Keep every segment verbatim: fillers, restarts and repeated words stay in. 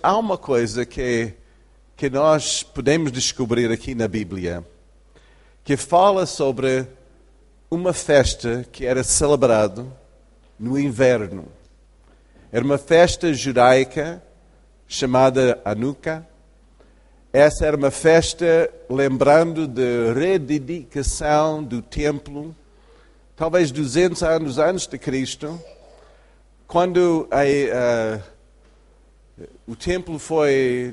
há uma coisa que, que nós podemos descobrir aqui na Bíblia, que fala sobre uma festa que era celebrada no inverno. Era uma festa judaica chamada Hanukkah. Essa era uma festa lembrando da rededicação do templo, talvez duzentos anos antes de Cristo, quando a, a, o templo foi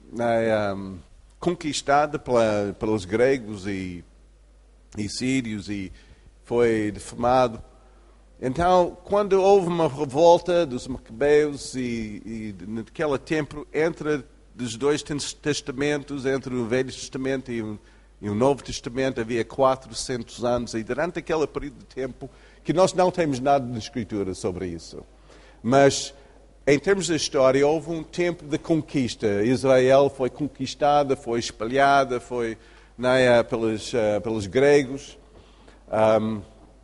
a, um, conquistado pela, pelos gregos e, e sírios e foi defamado. Então, quando houve uma revolta dos Macabeus e, e naquele tempo, entre os dois testamentos, entre o Velho Testamento e o, e o Novo Testamento, havia quatrocentos anos, e durante aquele período de tempo, que nós não temos nada de escritura sobre isso. Mas, em termos de história, houve um tempo de conquista. Israel foi conquistada, foi espalhada, foi né, pelos, uh, pelos gregos. Um,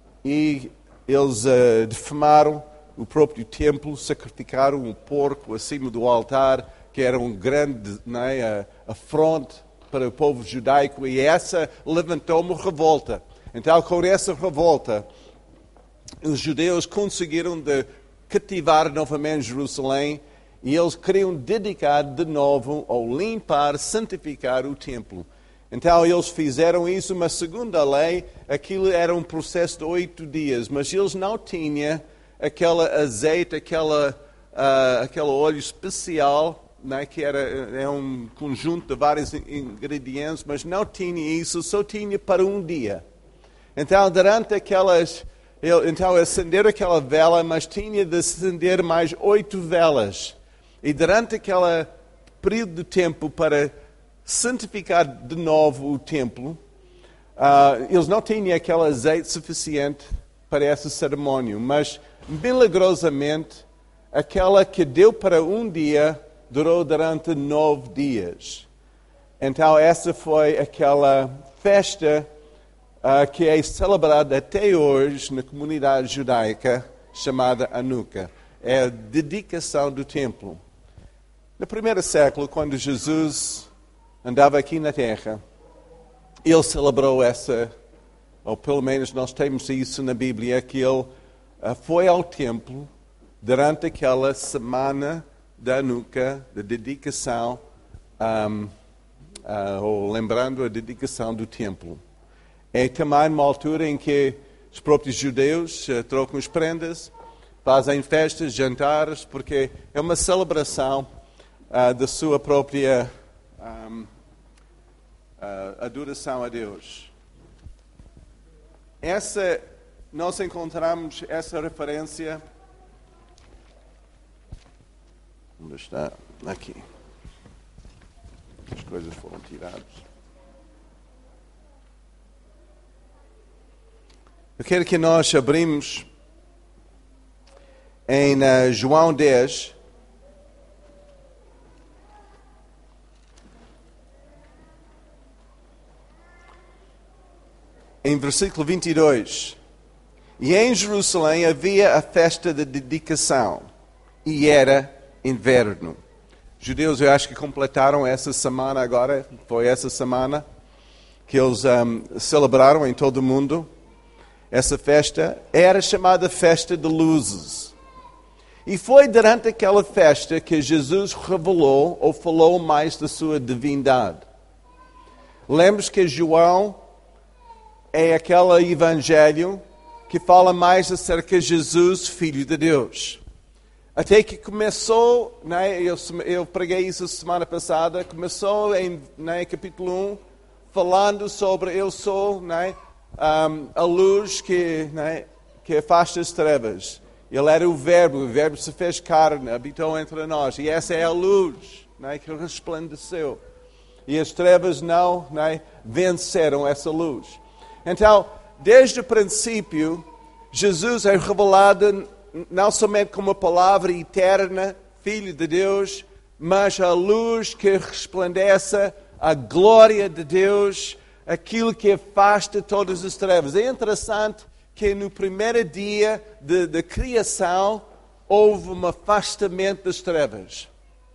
e eles uh, defamaram o próprio templo, sacrificaram um porco acima do altar, que era um grande né, afronte para o povo judaico, e essa levantou uma revolta. Então, com essa revolta, os judeus conseguiram de cativar novamente Jerusalém, e eles queriam dedicar de novo, ou limpar, santificar o templo. Então, eles fizeram isso, uma segunda lei, aquilo era um processo de oito dias, mas eles não tinham aquele azeite, aquela, uh, aquele óleo especial, né, que era é um conjunto de vários ingredientes, mas não tinha isso, só tinha para um dia. Então, durante aquelas... Então, acenderam aquela vela, mas tinha de acender mais oito velas. E durante aquele período de tempo para santificar de novo o templo, uh, eles não tinham aquele azeite suficiente para essa cerimônia, mas milagrosamente aquela que deu para um dia durou durante nove dias. Então essa foi aquela festa uh, que é celebrada até hoje na comunidade judaica chamada Hanukkah. É a dedicação do templo. No primeiro século, quando Jesus andava aqui na Terra, ele celebrou essa, ou pelo menos nós temos isso na Bíblia, que ele uh, foi ao templo durante aquela semana da Hanukkah, da dedicação, um, uh, ou lembrando a dedicação do templo. É também uma altura em que os próprios judeus uh, trocam as prendas, fazem festas, jantares, porque é uma celebração uh, da sua própria Um, uh, adoração a Deus. Essa, nós encontramos essa referência. Onde está? Aqui. As coisas foram tiradas. Eu quero que nós abrimos em uh, João dez. Em versículo vinte e dois, e em Jerusalém havia a festa de dedicação, e era inverno. Judeus, eu acho que completaram essa semana agora, foi essa semana que eles um, celebraram em todo o mundo. Essa festa era chamada Festa de Luzes. E foi durante aquela festa que Jesus revelou ou falou mais da sua divindade. Lembra-se que João é aquele evangelho que fala mais acerca de Jesus, Filho de Deus. Até que começou, né, eu, eu preguei isso semana passada, começou em né, capítulo um, falando sobre eu sou né, um, a luz que, né, que afasta as trevas. Ele era o verbo, o verbo se fez carne, habitou entre nós. E essa é a luz né, que resplandeceu. E as trevas não né, venceram essa luz. Então, desde o princípio, Jesus é revelado não somente como a palavra eterna, Filho de Deus, mas a luz que resplandece, a glória de Deus, aquilo que afasta todas as trevas. É interessante que no primeiro dia da criação houve um afastamento das trevas.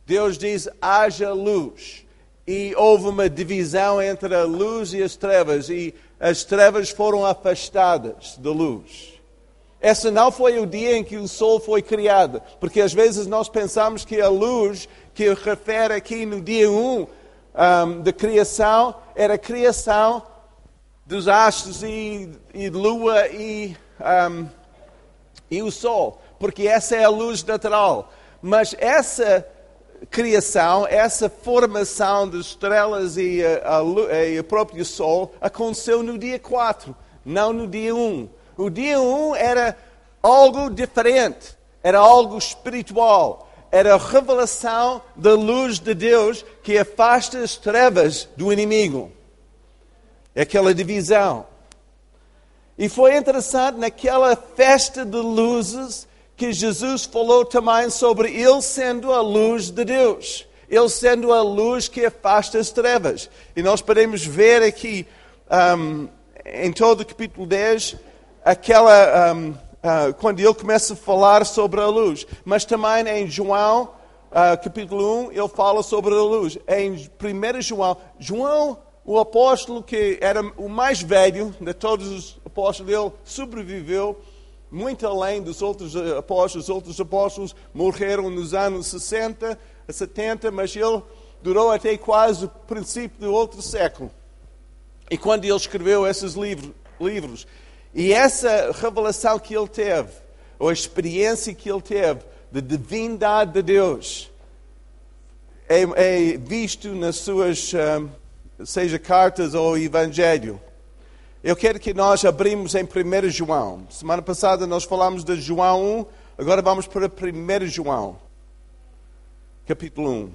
Deus diz, haja luz. E houve uma divisão entre a luz e as trevas. E as trevas foram afastadas da luz. Esse não foi o dia em que o sol foi criado. Porque às vezes nós pensamos que a luz que refere aqui no dia um um, da criação era a criação dos astros e, e lua e, um, e o sol. Porque essa é a luz natural. Mas essa criação, essa formação de estrelas e, a, a, e o próprio Sol aconteceu no dia quatro, não no dia um. O dia um era algo diferente, era algo espiritual, era a revelação da luz de Deus que afasta as trevas do inimigo. Aquela divisão. E foi interessante naquela festa de luzes que Jesus falou também sobre Ele sendo a luz de Deus. Ele sendo a luz que afasta as trevas. E nós podemos ver aqui, um, em todo o capítulo dez, aquela, um, uh, quando ele começa a falar sobre a luz. Mas também em João, uh, capítulo um, ele fala sobre a luz. Em primeiro João, João, o apóstolo que era o mais velho de todos os apóstolos, ele sobreviveu muito além dos outros apóstolos. Os outros apóstolos morreram nos anos sessenta, setenta, mas ele durou até quase o princípio do outro século. E quando ele escreveu esses livros, livros, e essa revelação que ele teve, ou a experiência que ele teve da divindade de Deus, é, é visto nas suas, seja cartas ou evangelho. Eu quero que nós abrimos em primeiro João. Semana passada nós falamos de João um, agora vamos para primeiro João, capítulo um.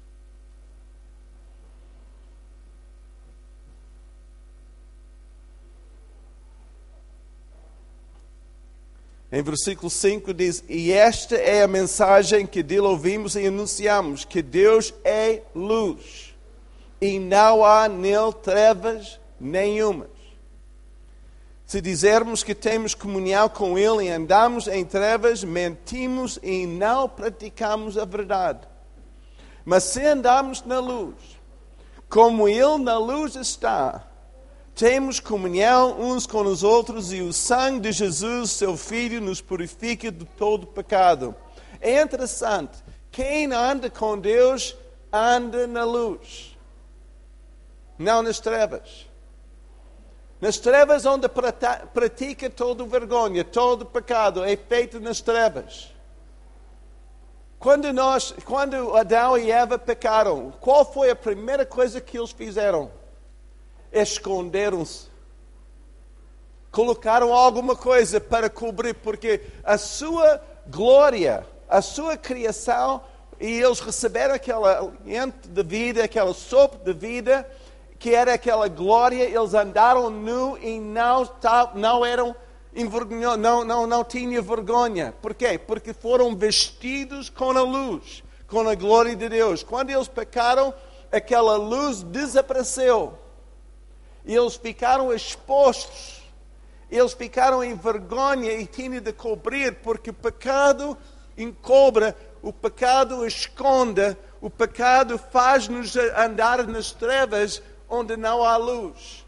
Em versículo cinco diz, e esta é a mensagem que dele ouvimos e anunciamos, que Deus é luz, e não há nele trevas nenhumas. Se dizermos que temos comunhão com Ele e andamos em trevas, mentimos e não praticamos a verdade. Mas se andamos na luz, como Ele na luz está, temos comunhão uns com os outros e o sangue de Jesus, seu Filho, nos purifica de todo pecado. É interessante, quem anda com Deus anda na luz, não nas trevas. Nas trevas onde pratica toda vergonha, todo pecado, é feito nas trevas. Quando nós, quando Adão e Eva pecaram, qual foi a primeira coisa que eles fizeram? Esconderam-se. Colocaram alguma coisa para cobrir, porque a sua glória, a sua criação, e eles receberam aquela aliento de vida, aquela sopro de vida, que era aquela glória, eles andaram nu e não, não eram envergonhados, não, não, não tinham vergonha. Por quê? Porque foram vestidos com a luz, com a glória de Deus. Quando eles pecaram, aquela luz desapareceu. E eles ficaram expostos. Eles ficaram em vergonha e tinham de cobrir, porque o pecado encobre, o pecado esconde, o pecado faz-nos andar nas trevas onde não há luz.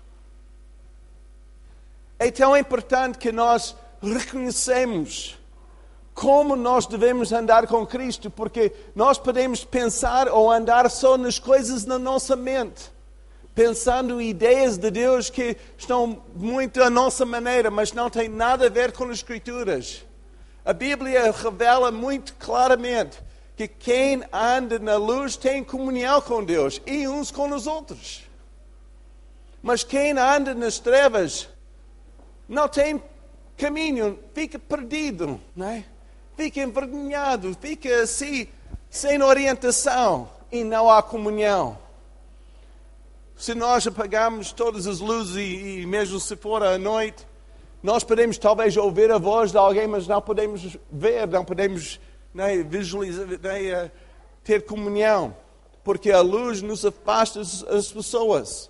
É tão importante que nós reconhecemos como nós devemos andar com Cristo, porque nós podemos pensar ou andar só nas coisas na nossa mente, pensando ideias de Deus que estão muito à nossa maneira, mas não têm nada a ver com as Escrituras. A Bíblia revela muito claramente que quem anda na luz tem comunhão com Deus e uns com os outros. Mas quem anda nas trevas não tem caminho, fica perdido, não é? Fica envergonhado, fica assim, sem orientação e não há comunhão. Se nós apagamos todas as luzes e, e mesmo se for à noite, nós podemos talvez ouvir a voz de alguém, mas não podemos ver, não podemos né, visualizar, né, ter comunhão, porque a luz nos afasta as pessoas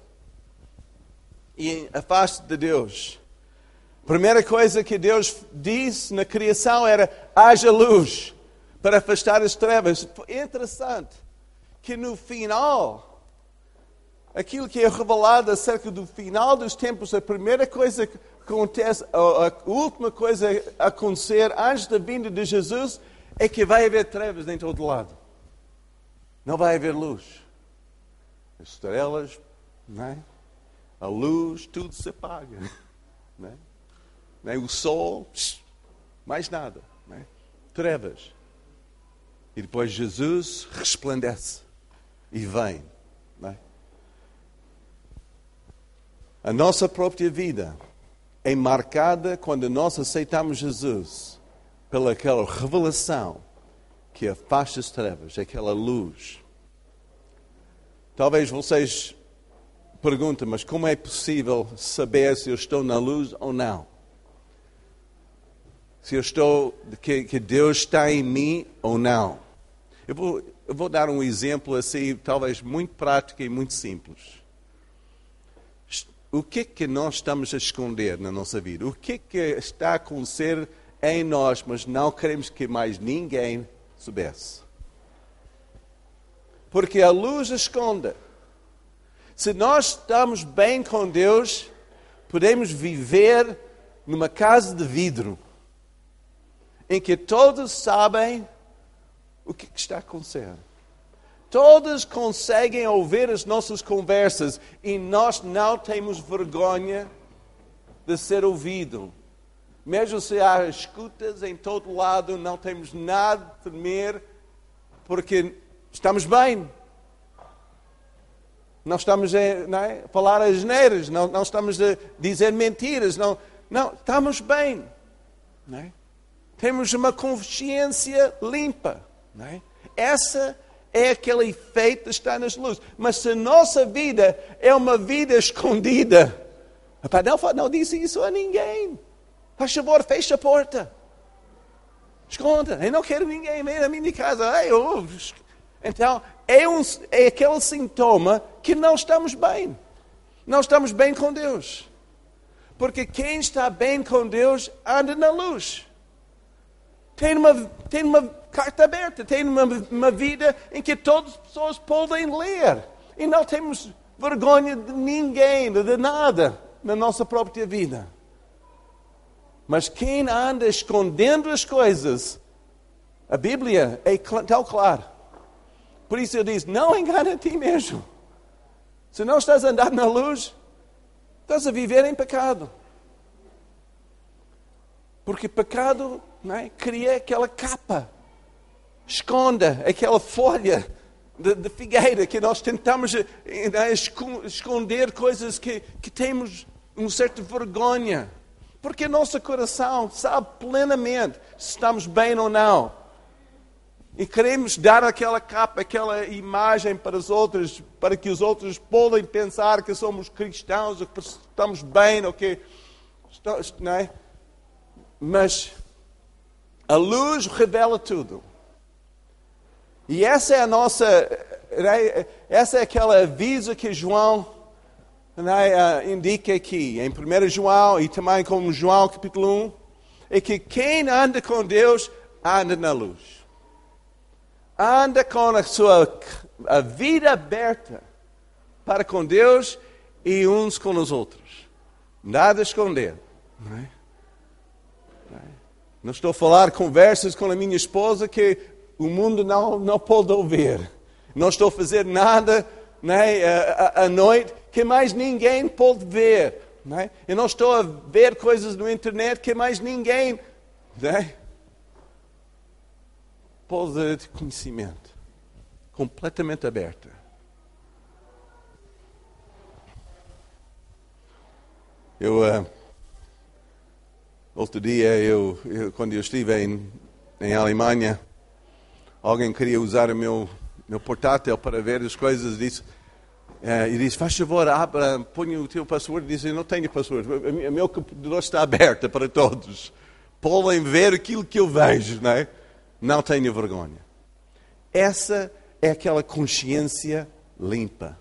e afasta de Deus. A primeira coisa que Deus disse na criação era: haja luz, para afastar as trevas. É interessante. que no final, aquilo que é revelado acerca do final dos tempos, a primeira coisa que acontece, a, a última coisa a acontecer antes da vinda de Jesus, é que vai haver trevas em todo lado. Não vai haver luz. As estrelas, não é? A luz, tudo se apaga. Não é? Não é? O sol, mais nada. Não é? Trevas. E depois Jesus resplandece e vem. Não é? A nossa própria vida é marcada quando nós aceitamos Jesus pela aquela revelação que afasta as trevas, aquela luz. Talvez vocês perguntem, mas como é possível saber se eu estou na luz ou não? Se eu estou, que, que Deus está em mim ou não? Eu vou, eu vou dar um exemplo assim, talvez muito prático e muito simples. O que é que nós estamos a esconder na nossa vida? O que é que está a acontecer em nós, mas não queremos que mais ninguém soubesse? Porque a luz esconde. Se nós estamos bem com Deus, podemos viver numa casa de vidro, em que todos sabem o que está a acontecer. Todos conseguem ouvir as nossas conversas e nós não temos vergonha de ser ouvido. Mesmo se há escutas em todo lado, não temos nada a temer, porque estamos bem. Não estamos a, não é, a falar asneiras, não, não estamos a dizer mentiras, não, não estamos bem. Não é? Temos uma consciência limpa. Não é? Essa é aquele efeito de estar nas luzes. Mas se a nossa vida é uma vida escondida, não, não disse isso a ninguém. Faz favor, fecha a porta. Esconda. Eu não quero ninguém ver a minha casa. Eu... Então, é, um, é aquele sintoma que não estamos bem. Não estamos bem com Deus. Porque quem está bem com Deus anda na luz. Tem uma, tem uma carta aberta, tem uma, uma vida em que todas as pessoas podem ler. E não temos vergonha de ninguém, de nada, na nossa própria vida. Mas quem anda escondendo as coisas, a Bíblia é tão clara. Por isso eu disse, não engana a ti mesmo. Se não estás a andar na luz, estás a viver em pecado. Porque pecado, não é, cria aquela capa, esconde aquela folha de, de figueira que nós tentamos é, esconder coisas que, que temos uma certa vergonha. Porque o nosso coração sabe plenamente se estamos bem ou não. E queremos dar aquela capa, aquela imagem para os outros, para que os outros possam pensar que somos cristãos, ou que estamos bem, ou que... Não é? Mas a luz revela tudo. E essa é a nossa... Essa é aquele aviso que João indica aqui, em primeiro João, e também como João capítulo um, é que quem anda com Deus, anda na luz. Anda com a sua a vida aberta para com Deus e uns com os outros. Nada a esconder. Não é? Não é? Não estou a falar conversas com a minha esposa que o mundo não, não pode ouvir. Não estou a fazer nada, não é, à noite que mais ninguém pode ver. Não é? Eu não estou a ver coisas no internet que mais ninguém... Não é? Pode de conhecimento, completamente aberta. Eu, uh, outro dia, eu, eu, quando eu estive em, em Alemanha, alguém queria usar o meu, meu portátil para ver as coisas, disse, uh, e disse, faz favor, abra, põe o teu password, disse, eu não tenho password, o meu computador está aberto para todos, podem ver aquilo que eu vejo, não é? Não tenho vergonha. Essa é aquela consciência limpa.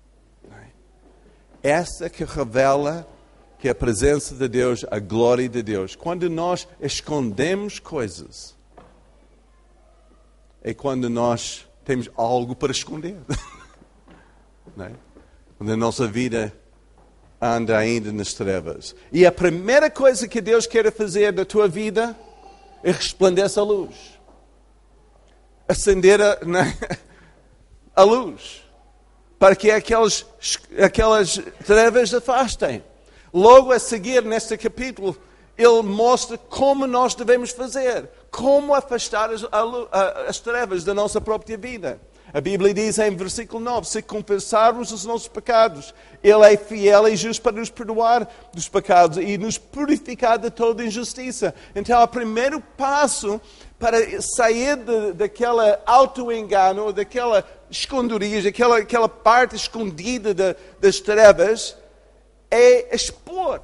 Essa que revela que a presença de Deus, a glória de Deus. Quando nós escondemos coisas, é quando nós temos algo para esconder. Não é? Quando a nossa vida anda ainda nas trevas. E a primeira coisa que Deus quer fazer na tua vida é resplandecer a luz. Acender a, né? a luz. Para que aquelas, aquelas trevas afastem. Logo a seguir, neste capítulo, ele mostra como nós devemos fazer. Como afastar as, a, as trevas da nossa própria vida. A Bíblia diz em versículo nove, se confessarmos os nossos pecados, Ele é fiel e justo para nos perdoar dos pecados e nos purificar de toda injustiça. Então, o primeiro passo para sair de, daquela auto-engano, daquela esconderijo, daquela aquela parte escondida de, das trevas, é expor.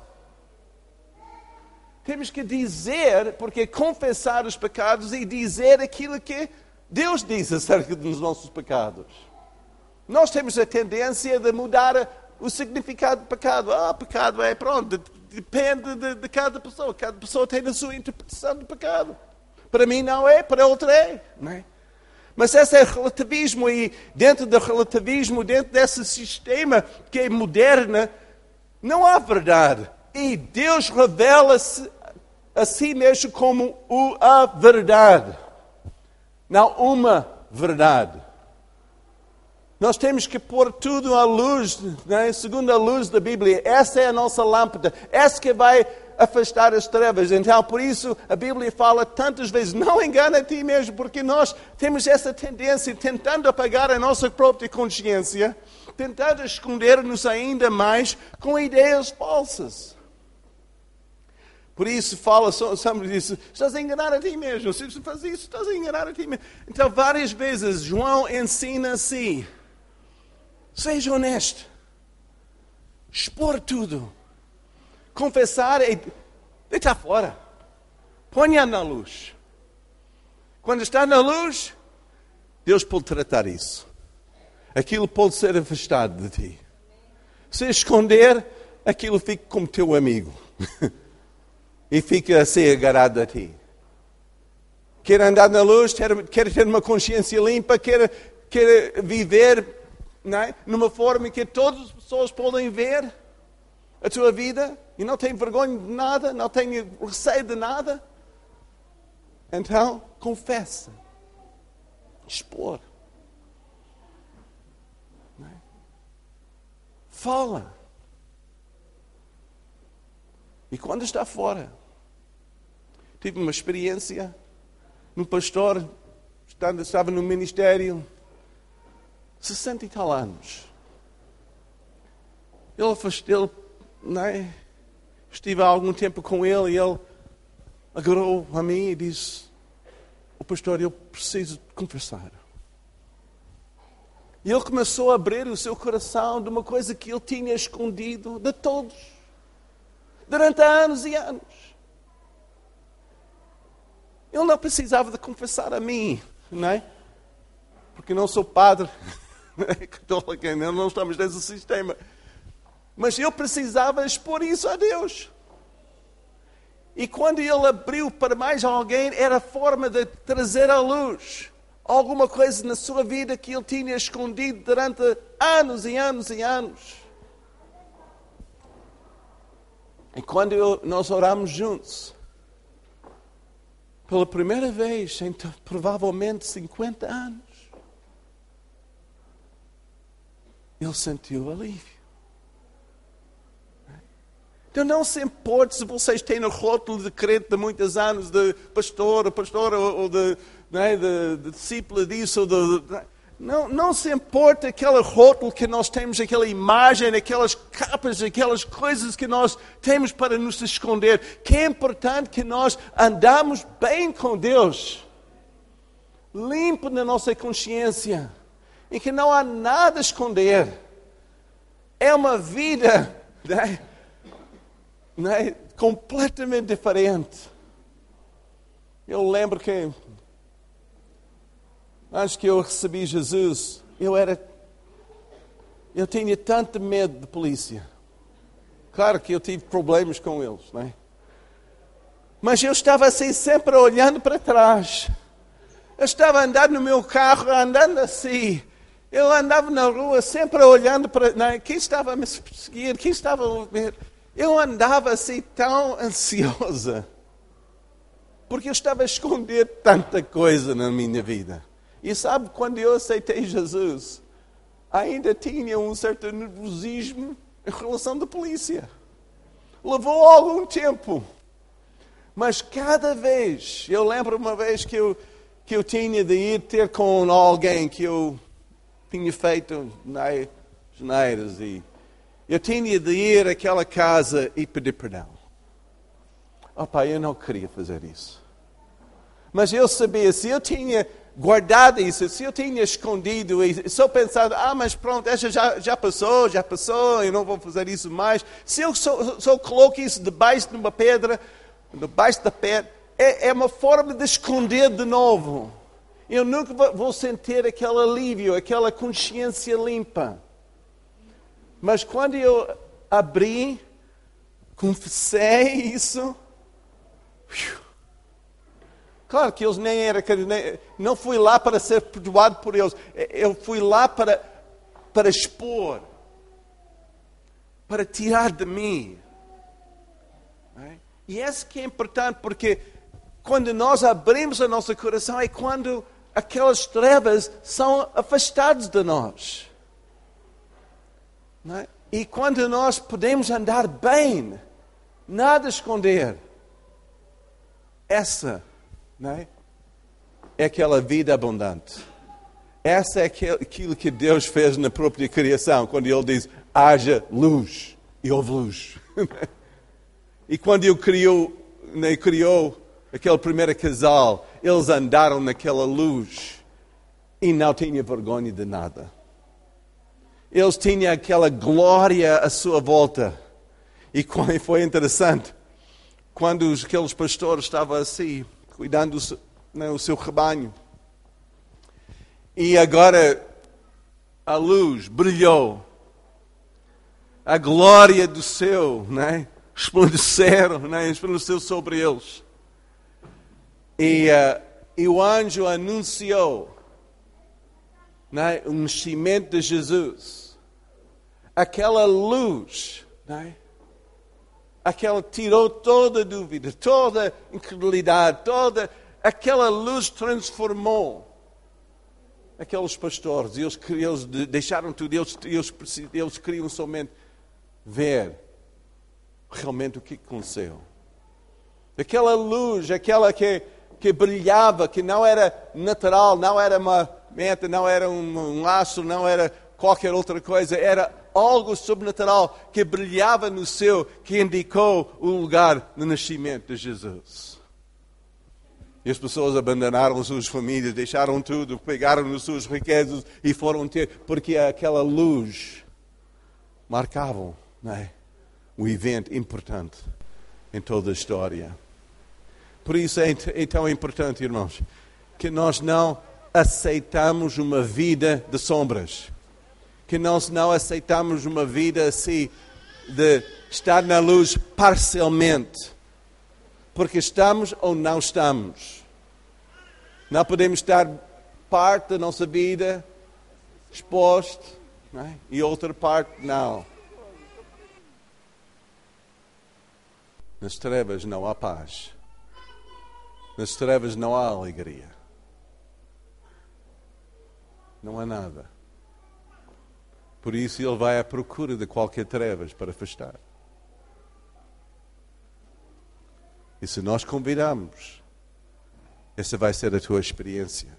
Temos que dizer, porque confessar os pecados e dizer aquilo que Deus diz acerca dos nossos pecados. Nós temos a tendência de mudar o significado do pecado. Ah, pecado é, pronto, depende de, de cada pessoa. Cada pessoa tem a sua interpretação do pecado. Para mim não é, para outra é. Não é? Mas esse é relativismo e dentro do relativismo, dentro desse sistema que é moderno, não há verdade. E Deus revela-se a si mesmo como o, a verdade. Não uma verdade. Nós temos que pôr tudo à luz, né? Segundo a luz da Bíblia. Essa é a nossa lâmpada. Essa que vai afastar as trevas. Então, por isso, a Bíblia fala tantas vezes, não engana a ti mesmo, porque nós temos essa tendência, tentando apagar a nossa própria consciência, tentando esconder-nos ainda mais com ideias falsas. Por isso, fala sempre disso, estás a enganar a ti mesmo. Se você faz isso, estás a enganar a ti mesmo. Então, várias vezes, João ensina assim, seja honesto, expor tudo, confessar e deitar fora. Ponha na luz. Quando está na luz, Deus pode tratar isso. Aquilo pode ser afastado de ti. Se esconder, aquilo fica como teu amigo. E fica a ser agarrado a ti. Quer andar na luz, quer, quer ter uma consciência limpa, quer, quer viver, não é? Numa forma que todas as pessoas podem ver a tua vida e não tem vergonha de nada, não tem receio de nada. Então, confessa. Expor. Não é? Fala. E quando está fora, tive uma experiência, um pastor, estava no ministério, sessenta e tal anos. Ele, ele não é? Estive há algum tempo com ele e ele agarrou a mim e disse, o pastor, eu preciso conversar. E ele começou a abrir o seu coração de uma coisa que ele tinha escondido de todos. Durante anos e anos. Ele não precisava de confessar a mim, não é? Porque não sou padre católico, não estamos nesse sistema. Mas eu precisava expor isso a Deus. E quando ele abriu para mais alguém, era a forma de trazer à luz alguma coisa na sua vida que ele tinha escondido durante anos e anos e anos. E quando eu, nós oramos juntos, pela primeira vez em provavelmente cinquenta anos, ele sentiu alívio. Então não se importe se vocês têm o rótulo de crente de muitos anos, de pastor, pastor ou de, né, de, de discípulo disso, ou de, de, Não, não se importa aquele rótulo que nós temos, aquela imagem, aquelas capas, aquelas coisas que nós temos para nos esconder. Que é importante que nós andamos bem com Deus. Limpo na nossa consciência. E que não há nada a esconder. É uma vida, né, né, completamente diferente. Eu lembro que antes que eu recebi Jesus, eu era, eu tinha tanto medo de polícia. Claro que eu tive problemas com eles, não é? Mas eu estava assim sempre olhando para trás. Eu estava andando no meu carro, andando assim. Eu andava na rua sempre olhando para... Não, quem estava a me perseguir? Quem estava a ver? Eu andava assim tão ansiosa. Porque eu estava a esconder tanta coisa na minha vida. E sabe, quando eu aceitei Jesus, ainda tinha um certo nervosismo em relação à polícia. Levou algum tempo. Mas cada vez, eu lembro uma vez que eu, que eu tinha de ir ter com alguém que eu tinha feito nas janeiras. E eu tinha de ir àquela casa e pedir perdão. Oh pai, eu não queria fazer isso. Mas eu sabia, se eu tinha guardado isso, se eu tinha escondido e só pensado, ah, mas pronto, essa já, já passou, já passou, eu não vou fazer isso mais. Se eu só, só coloco isso debaixo de uma pedra, debaixo da pedra, é, é uma forma de esconder de novo. Eu nunca vou sentir aquele alívio, aquela consciência limpa. Mas quando eu abri, confessei isso, claro que eles nem eram, não fui lá para ser perdoado por eles. Eu fui lá para, para expor, para tirar de mim. E isso que é importante, porque quando nós abrimos o nosso coração é quando aquelas trevas são afastadas de nós. Não é? E quando nós podemos andar bem, nada esconder. Essa não é? É aquela vida abundante. Essa é aquilo que Deus fez na própria criação, quando Ele diz, haja luz, e houve luz. E quando Ele criou, né, criou aquele primeiro casal, eles andaram naquela luz e não tinham vergonha de nada. Eles tinham aquela glória à sua volta. E foi interessante, quando aqueles pastores estavam assim, cuidando do né, o seu rebanho. E agora a luz brilhou. A glória do céu, né, resplandeceram, né, resplandeceu sobre eles. E, uh, e o anjo anunciou, né, o nascimento de Jesus. Aquela luz, né, aquela tirou toda dúvida, toda incredulidade, toda aquela luz transformou aqueles pastores. Eles, eles deixaram tudo, eles, eles, eles queriam somente ver realmente o que aconteceu. Aquela luz, aquela que, que brilhava, que não era natural, não era uma menta, não era um, um laço, não era qualquer outra coisa, era algo sobrenatural que brilhava no céu, que indicou o lugar do nascimento de Jesus. E as pessoas abandonaram suas famílias, deixaram tudo, pegaram as suas riquezas e foram ter, porque aquela luz marcava, não é, um evento importante em toda a história. Por isso é, é tão importante, irmãos, que nós não aceitamos uma vida de sombras. Que nós não aceitamos uma vida assim, de estar na luz parcialmente. Porque estamos ou não estamos. Não podemos estar parte da nossa vida exposto, não é? E outra parte não. Nas trevas não há paz. Nas trevas não há alegria. Não há nada. Por isso ele vai à procura de qualquer trevas para afastar. E se nós convidamos, essa vai ser a tua experiência.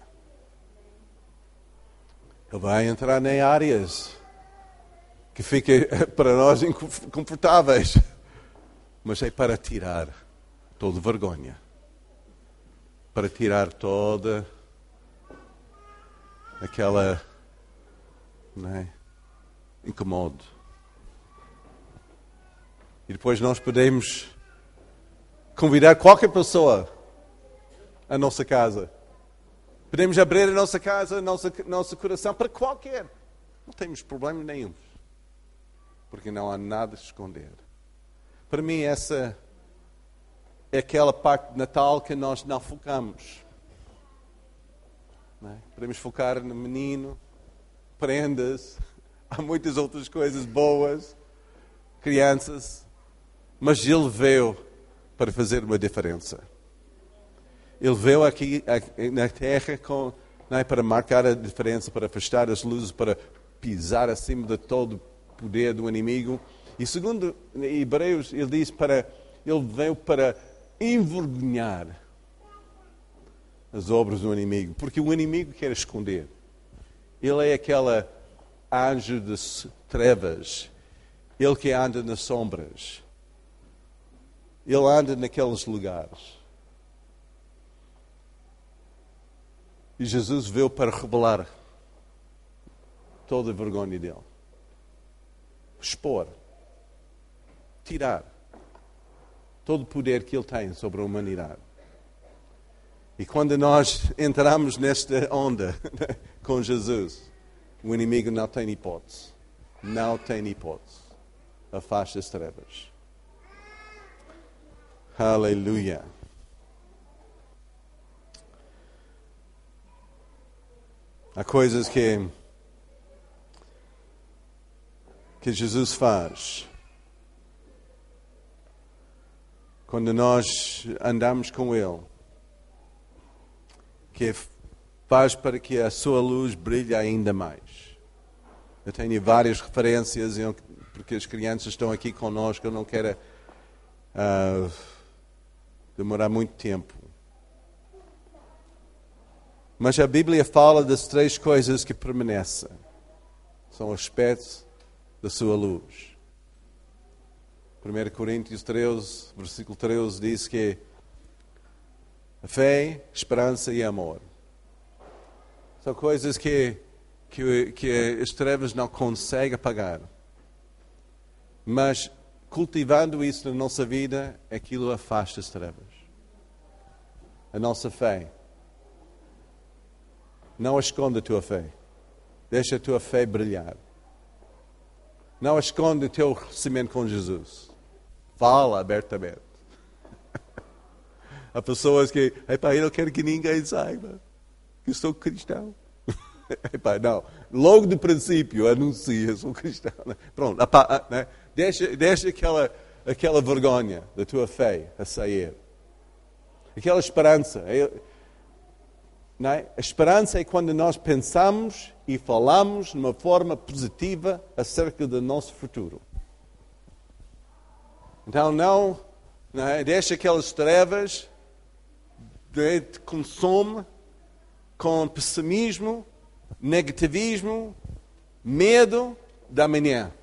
Ele vai entrar em áreas que ficam para nós inconfortáveis, mas é para tirar toda vergonha, para tirar toda aquela, não é, incomodo. E depois nós podemos convidar qualquer pessoa à nossa casa. Podemos abrir a nossa casa, o nosso, nosso coração para qualquer. Não temos problema nenhum. Porque não há nada a esconder. Para mim, essa é aquela parte de Natal que nós não focamos. Não é? Podemos focar no menino, prendas, há muitas outras coisas boas, crianças, mas Ele veio para fazer uma diferença. Ele veio aqui na terra com, não é, para marcar a diferença, para afastar as luzes, para pisar acima de todo o poder do inimigo. E segundo Hebreus, ele diz para, ele veio para envergonhar as obras do inimigo, porque o inimigo quer esconder. Ele é aquele anjo de trevas, ele que anda nas sombras, ele anda naqueles lugares. E Jesus veio para revelar toda a vergonha dele, expor, tirar todo o poder que ele tem sobre a humanidade. E quando nós entramos nesta onda com Jesus, o inimigo não tem hipótese. Não tem hipótese. Afasta as trevas. Aleluia. Há coisas que, que Jesus faz quando nós andamos com Ele, que faz para que a sua luz brilhe ainda mais. Eu tenho várias referências, porque as crianças estão aqui conosco, eu não quero uh, demorar muito tempo. Mas a Bíblia fala das três coisas que permanecem. São o aspecto da sua luz. primeiro Coríntios treze, versículo treze, diz que a fé, esperança e amor são coisas que, que, que as trevas não conseguem apagar. Mas cultivando isso na nossa vida, aquilo afasta as trevas. A nossa fé. Não esconda a tua fé. Deixa a tua fé brilhar. Não esconda o teu relacionamento com Jesus. Fala abertamente. Há pessoas que, epá, eu não quero que ninguém saiba que eu sou cristão. Epá, não. Logo de princípio, anuncia, sou cristão. Pronto, apá, né? deixa, deixa aquela, aquela vergonha da tua fé a sair. Aquela esperança. Não é? A esperança é quando nós pensamos e falamos de uma forma positiva acerca do nosso futuro. Então não, não é? Deixa aquelas trevas, te consome com pessimismo, negativismo, medo da manhã.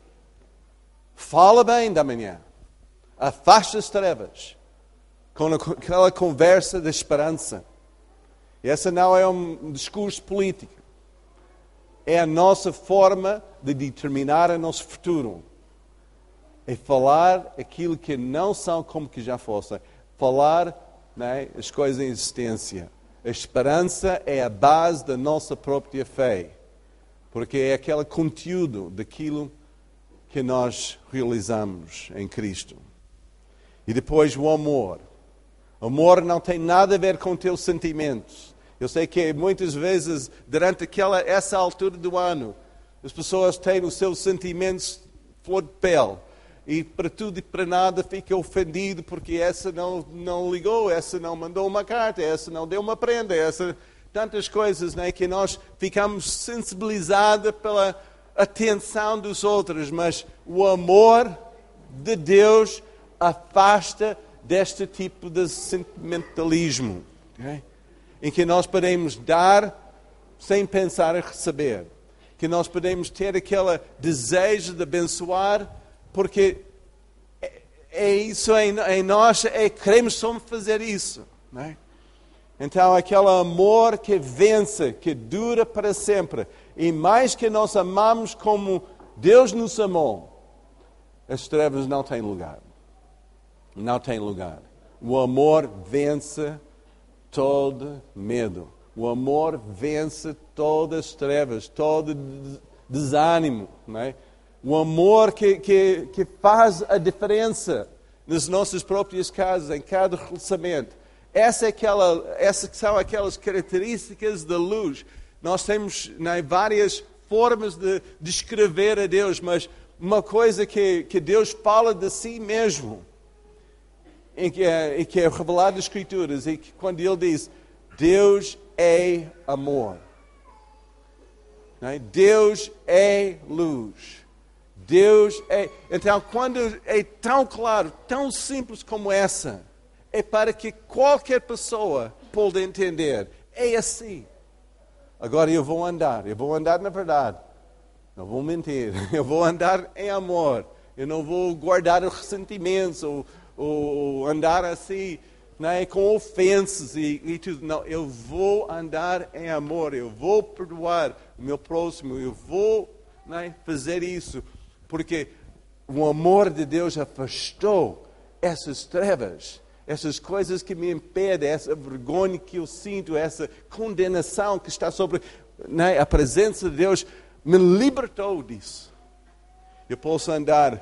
Fala bem da manhã. Afasta as trevas com aquela conversa da esperança. Essa não é um discurso político. É a nossa forma de determinar o nosso futuro. É falar aquilo que não são como que já fossem. Falar, não é, as coisas em existência. A esperança é a base da nossa própria fé. Porque é aquele conteúdo daquilo que nós realizamos em Cristo. E depois o amor. O amor não tem nada a ver com teus sentimentos. Eu sei que muitas vezes, durante aquela, essa altura do ano, as pessoas têm os seus sentimentos flor de pele. E para tudo e para nada fica ofendido porque essa não, não ligou, essa não mandou uma carta, essa não deu uma prenda, essa... Tantas coisas, né, que nós ficamos sensibilizados pela atenção dos outros. Mas o amor de Deus afasta deste tipo de sentimentalismo. Okay? Em que nós podemos dar sem pensar em receber. Que nós podemos ter aquele desejo de abençoar, porque é, é isso em, em nós, é, queremos só fazer isso. Não é? Então, aquele amor que vence, que dura para sempre. E mais que nós amamos como Deus nos amou, as trevas não têm lugar. Não têm lugar. O amor vence todo medo. O amor vence todas as trevas, todo desânimo. Não é? O amor que, que, que faz a diferença nas nossas próprias casas, em cada relacionamento. Essa é aquela, essas são aquelas características da luz. Nós temos, né, várias formas de descrever a Deus, mas uma coisa que, que Deus fala de si mesmo, em que, é, em que é revelado nas Escrituras, e que quando Ele diz, Deus é amor. Né? Deus é luz. Deus é... Então, quando é tão claro, tão simples como essa, é para que qualquer pessoa pode entender. É assim. Agora eu vou andar. Eu vou andar na verdade. Não vou mentir. Eu vou andar em amor. Eu não vou guardar ressentimentos ou, ou andar assim, né, com ofensas e, e tudo. Não, eu vou andar em amor. Eu vou perdoar o meu próximo. Eu vou, né, fazer isso. Porque o amor de Deus afastou essas trevas, essas coisas que me impedem, essa vergonha que eu sinto, essa condenação que está sobre, né, a presença de Deus, me libertou disso. Eu posso andar,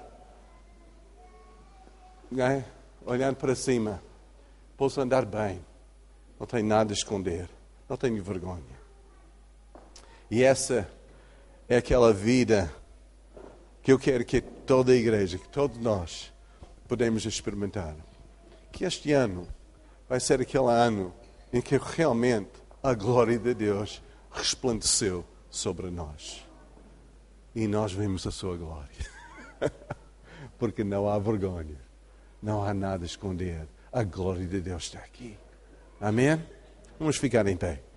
né, olhando para cima, posso andar bem, não tenho nada a esconder, não tenho vergonha. E essa é aquela vida que eu quero que toda a igreja, que todos nós podemos experimentar. Que este ano vai ser aquele ano em que realmente a glória de Deus resplandeceu sobre nós. E nós vemos a sua glória. Porque não há vergonha. Não há nada a esconder. A glória de Deus está aqui. Amém? Vamos ficar em pé.